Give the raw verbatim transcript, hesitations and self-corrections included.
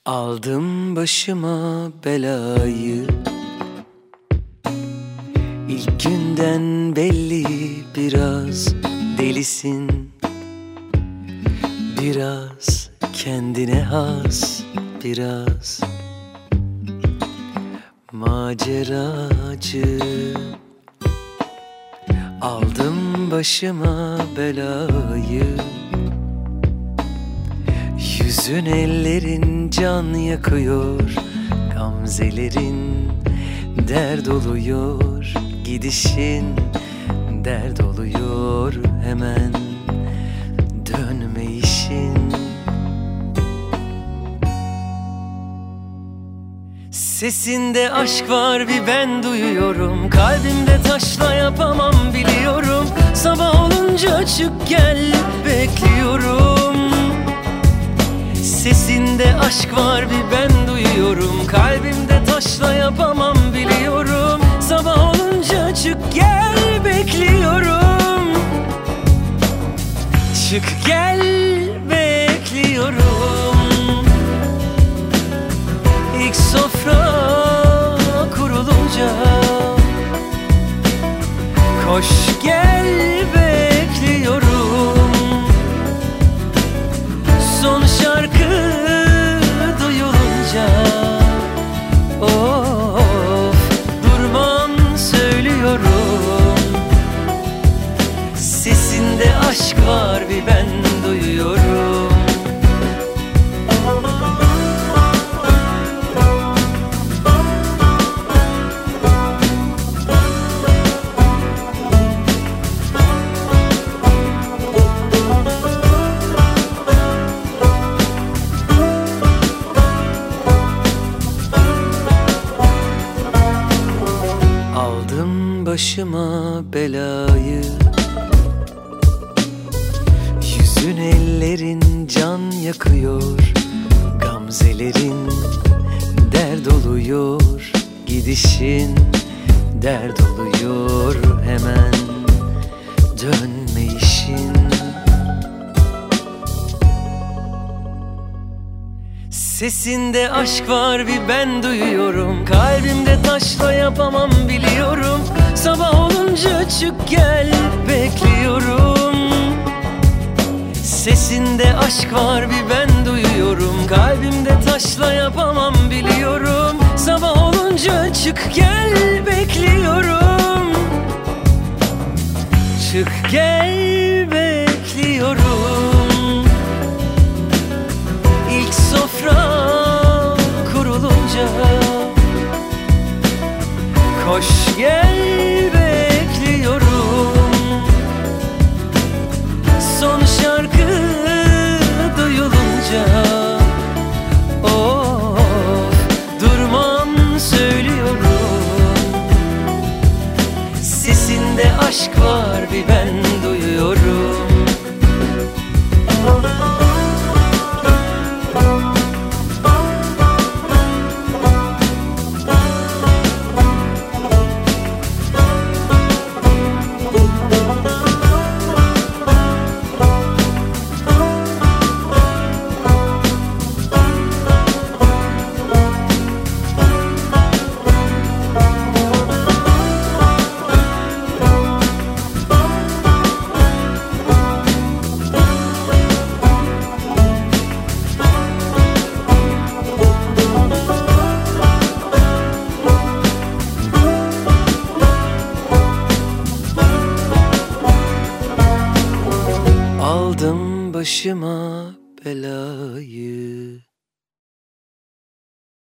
Aldım başıma belayı, İlk günden belli biraz delisin, biraz kendine has, biraz maceracı. Aldım başıma belayı, yüzün ellerin can yakıyor, gamzelerin dert oluyor, gidişin dert oluyor, hemen dönme işin. Sesinde aşk var bir ben duyuyorum, kalbimde taşla yapamam biliyorum. Sabah olunca çık gel bekliyorum. Sesinde aşk var bir ben duyuyorum, kalbimde taşla yapamam biliyorum. Sabah olunca çık gel bekliyorum. Çık gel bekliyorum. İlk sofra kurulunca koş gel bekliyorum. Son şarkı duyulunca of durmam söylüyorum. Sesinde aşk var bir ben duyuyorum. Aldım başıma belayı, yüzün ellerin can yakıyor, gamzelerin dert oluyor, gidişin dert oluyor, hemen dönme işin. Sesinde aşk var bir ben duyuyorum, kalbimde taşla yapamam biliyorum. Sabah olunca çık gel bekliyorum. Sesinde aşk var bir ben duyuyorum, kalbimde taşla yapamam biliyorum. Sabah olunca çık gel bekliyorum. Çık gel bekliyorum. İlk sofra kurulunca koş gel bekliyorum. Son şarkı duyulunca of durmam söylüyorum. Sesinde aşk var bir ben duyuyorum. Aldım başıma belayı.